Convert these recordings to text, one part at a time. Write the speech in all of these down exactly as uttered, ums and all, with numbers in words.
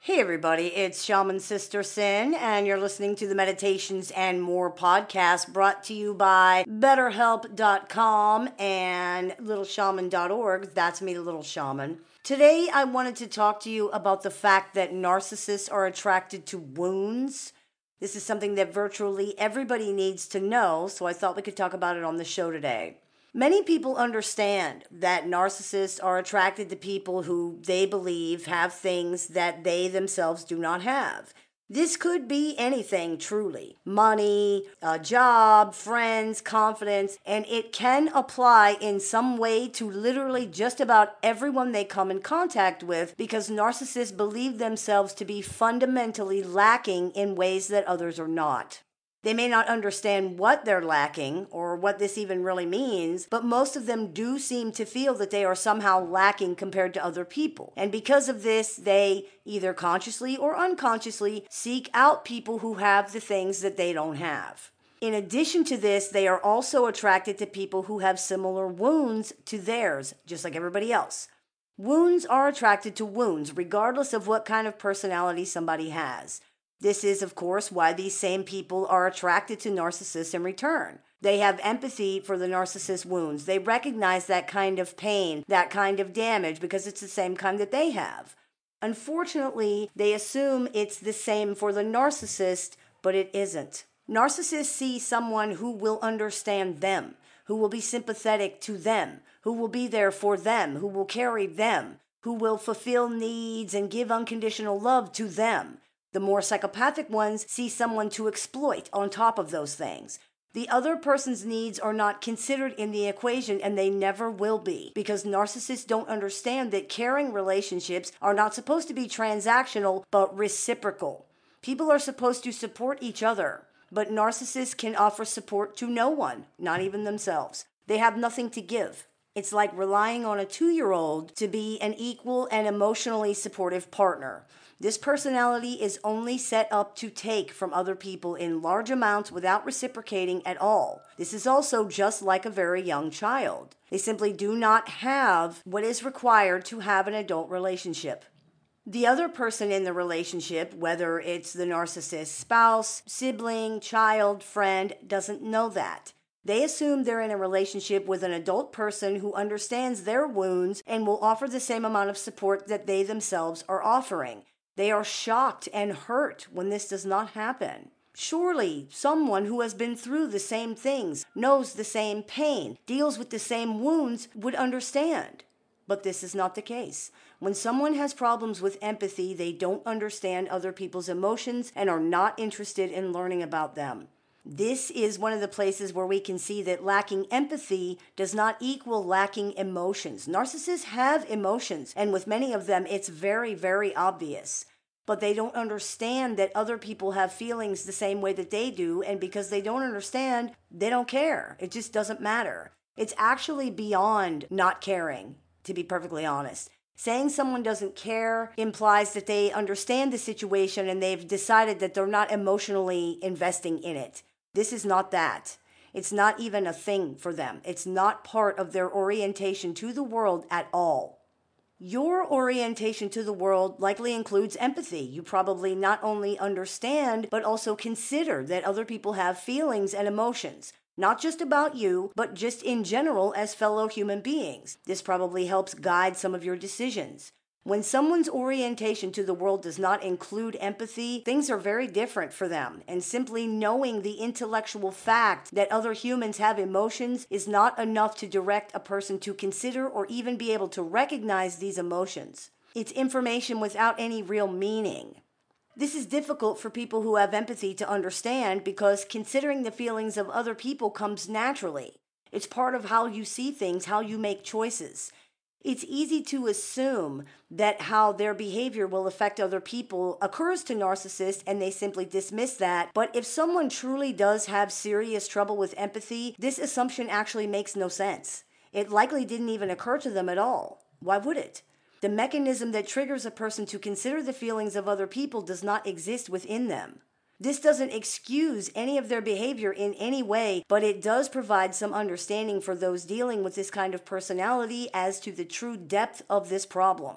Hey everybody, it's Shaman Sister Sin, and you're listening to the Meditations and More podcast brought to you by BetterHelp dot com and Little Shaman dot org. That's me, the Little Shaman. Today I wanted to talk to you about the fact that narcissists are attracted to wounds. This is something that virtually everybody needs to know, so I thought we could talk about it on the show today. Many people understand that narcissists are attracted to people who they believe have things that they themselves do not have. This could be anything, truly. Money, a job, friends, confidence, and it can apply in some way to literally just about everyone they come in contact with because narcissists believe themselves to be fundamentally lacking in ways that others are not. They may not understand what they're lacking or what this even really means, but most of them do seem to feel that they are somehow lacking compared to other people. And because of this, they either consciously or unconsciously seek out people who have the things that they don't have. In addition to this, they are also attracted to people who have similar wounds to theirs, just like everybody else. Wounds are attracted to wounds, regardless of what kind of personality somebody has. This is, of course, why these same people are attracted to narcissists in return. They have empathy for the narcissist's wounds. They recognize that kind of pain, that kind of damage, because it's the same kind that they have. Unfortunately, they assume it's the same for the narcissist, but it isn't. Narcissists see someone who will understand them, who will be sympathetic to them, who will be there for them, who will carry them, who will fulfill needs and give unconditional love to them. The more psychopathic ones see someone to exploit on top of those things. The other person's needs are not considered in the equation, and they never will be, because narcissists don't understand that caring relationships are not supposed to be transactional, but reciprocal. People are supposed to support each other, but narcissists can offer support to no one, not even themselves. They have nothing to give. It's like relying on a two-year-old to be an equal and emotionally supportive partner. This personality is only set up to take from other people in large amounts without reciprocating at all. This is also just like a very young child. They simply do not have what is required to have an adult relationship. The other person in the relationship, whether it's the narcissist's spouse, sibling, child, friend, doesn't know that. They assume they're in a relationship with an adult person who understands their wounds and will offer the same amount of support that they themselves are offering. They are shocked and hurt when this does not happen. Surely, someone who has been through the same things, knows the same pain, deals with the same wounds, would understand. But this is not the case. When someone has problems with empathy, they don't understand other people's emotions and are not interested in learning about them. This is one of the places where we can see that lacking empathy does not equal lacking emotions. Narcissists have emotions, and with many of them, it's very, very obvious. But they don't understand that other people have feelings the same way that they do, and because they don't understand, they don't care. It just doesn't matter. It's actually beyond not caring, to be perfectly honest. Saying someone doesn't care implies that they understand the situation and they've decided that they're not emotionally investing in it. This is not that. It's not even a thing for them. It's not part of their orientation to the world at all. Your orientation to the world likely includes empathy. You probably not only understand, but also consider that other people have feelings and emotions, not just about you, but just in general as fellow human beings. This probably helps guide some of your decisions. When someone's orientation to the world does not include empathy, things are very different for them. And simply knowing the intellectual fact that other humans have emotions is not enough to direct a person to consider or even be able to recognize these emotions. It's information without any real meaning. This is difficult for people who have empathy to understand because considering the feelings of other people comes naturally. It's part of how you see things, how you make choices. It's easy to assume that how their behavior will affect other people occurs to narcissists and they simply dismiss that. But if someone truly does have serious trouble with empathy, this assumption actually makes no sense. It likely didn't even occur to them at all. Why would it? The mechanism that triggers a person to consider the feelings of other people does not exist within them. This doesn't excuse any of their behavior in any way, but it does provide some understanding for those dealing with this kind of personality as to the true depth of this problem.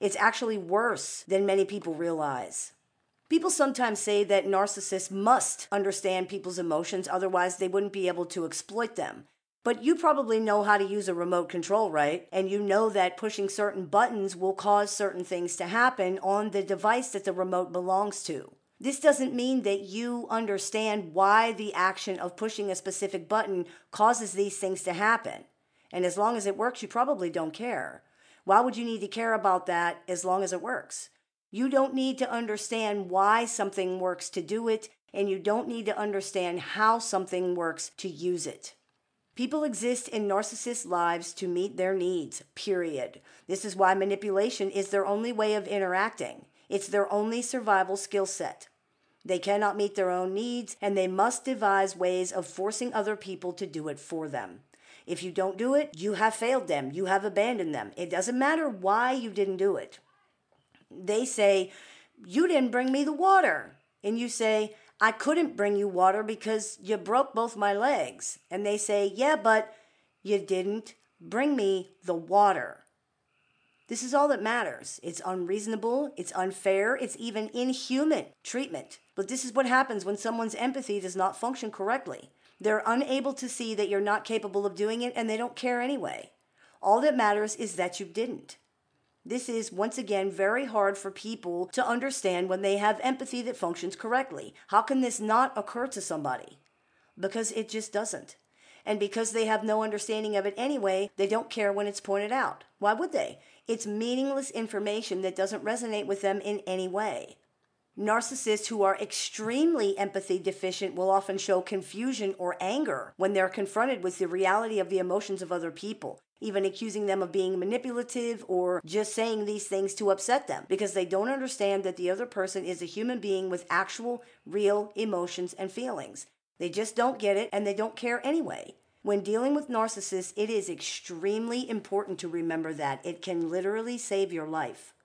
It's actually worse than many people realize. People sometimes say that narcissists must understand people's emotions, otherwise they wouldn't be able to exploit them. But you probably know how to use a remote control, right? And you know that pushing certain buttons will cause certain things to happen on the device that the remote belongs to. This doesn't mean that you understand why the action of pushing a specific button causes these things to happen. And as long as it works, you probably don't care. Why would you need to care about that as long as it works? You don't need to understand why something works to do it, and you don't need to understand how something works to use it. People exist in narcissists' lives to meet their needs, period. This is why manipulation is their only way of interacting. It's their only survival skill set. They cannot meet their own needs, and they must devise ways of forcing other people to do it for them. If you don't do it, you have failed them. You have abandoned them. It doesn't matter why you didn't do it. They say, "You didn't bring me the water." And you say, "I couldn't bring you water because you broke both my legs." And they say, "Yeah, but you didn't bring me the water." This is all that matters. It's unreasonable, it's unfair, it's even inhuman treatment. But this is what happens when someone's empathy does not function correctly. They're unable to see that you're not capable of doing it, and they don't care anyway. All that matters is that you didn't. This is, once again, very hard for people to understand when they have empathy that functions correctly. How can this not occur to somebody? Because it just doesn't. And because they have no understanding of it anyway, they don't care when it's pointed out. Why would they? It's meaningless information that doesn't resonate with them in any way. Narcissists who are extremely empathy deficient will often show confusion or anger when they're confronted with the reality of the emotions of other people, even accusing them of being manipulative or just saying these things to upset them, because they don't understand that the other person is a human being with actual, real emotions and feelings. They just don't get it, and they don't care anyway. When dealing with narcissists, it is extremely important to remember that it can literally save your life.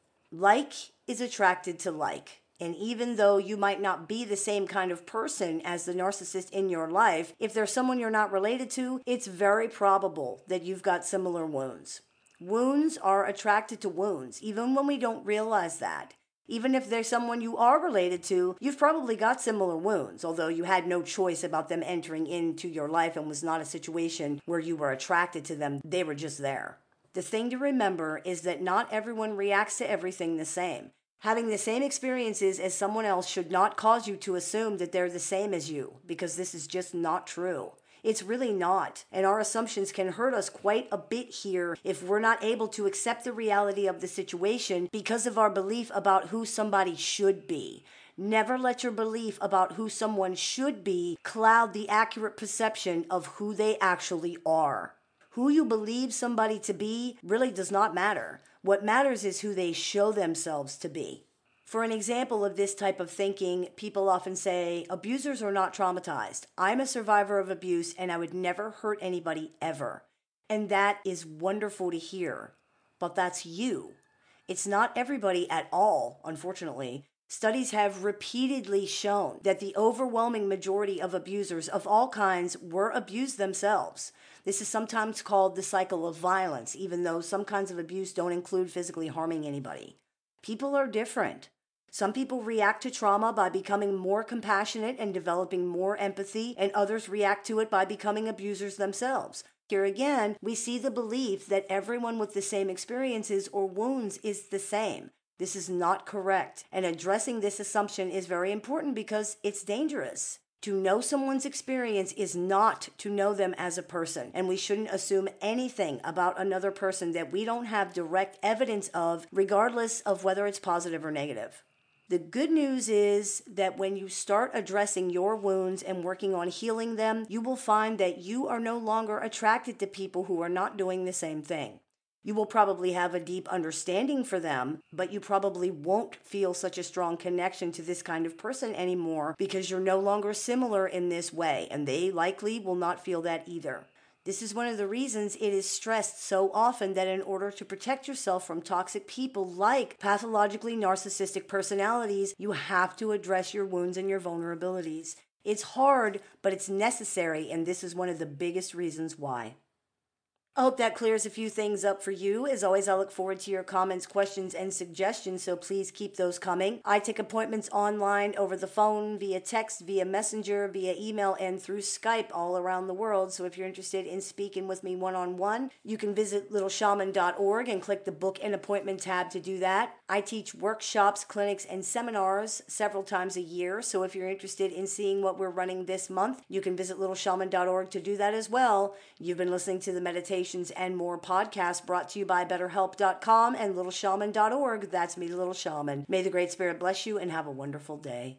Like is attracted to like. And even though you might not be the same kind of person as the narcissist in your life, if there's someone you're not related to, it's very probable that you've got similar wounds. Wounds are attracted to wounds, even when we don't realize that. Even if there's someone you are related to, you've probably got similar wounds, although you had no choice about them entering into your life and was not a situation where you were attracted to them. They were just there. The thing to remember is that not everyone reacts to everything the same. Having the same experiences as someone else should not cause you to assume that they're the same as you, because this is just not true. It's really not, and our assumptions can hurt us quite a bit here if we're not able to accept the reality of the situation because of our belief about who somebody should be. Never let your belief about who someone should be cloud the accurate perception of who they actually are. Who you believe somebody to be really does not matter. What matters is who they show themselves to be. For an example of this type of thinking, people often say, abusers are not traumatized. I'm a survivor of abuse and I would never hurt anybody ever. And that is wonderful to hear. But that's you. It's not everybody at all, unfortunately. Studies have repeatedly shown that the overwhelming majority of abusers of all kinds were abused themselves. This is sometimes called the cycle of violence, even though some kinds of abuse don't include physically harming anybody. People are different. Some people react to trauma by becoming more compassionate and developing more empathy, and others react to it by becoming abusers themselves. Here again, we see the belief that everyone with the same experiences or wounds is the same. This is not correct, and addressing this assumption is very important because it's dangerous. To know someone's experience is not to know them as a person, and we shouldn't assume anything about another person that we don't have direct evidence of, regardless of whether it's positive or negative. The good news is that when you start addressing your wounds and working on healing them, you will find that you are no longer attracted to people who are not doing the same thing. You will probably have a deep understanding for them, but you probably won't feel such a strong connection to this kind of person anymore because you're no longer similar in this way, and they likely will not feel that either. This is one of the reasons it is stressed so often that in order to protect yourself from toxic people like pathologically narcissistic personalities, you have to address your wounds and your vulnerabilities. It's hard, but it's necessary, and this is one of the biggest reasons why. I hope that clears a few things up for you. As always, I look forward to your comments, questions, and suggestions, so please keep those coming. I take appointments online, over the phone, via text, via messenger, via email, and through Skype all around the world. So if you're interested in speaking with me one-on-one, you can visit little shaman dot org and click the Book an Appointment tab to do that. I teach workshops, clinics, and seminars several times a year, so if you're interested in seeing what we're running this month, you can visit little shaman dot org to do that as well. You've been listening to the Meditations and More podcast, brought to you by better help dot com and little shaman dot org. That's me, Little Shaman. May the Great Spirit bless you and have a wonderful day.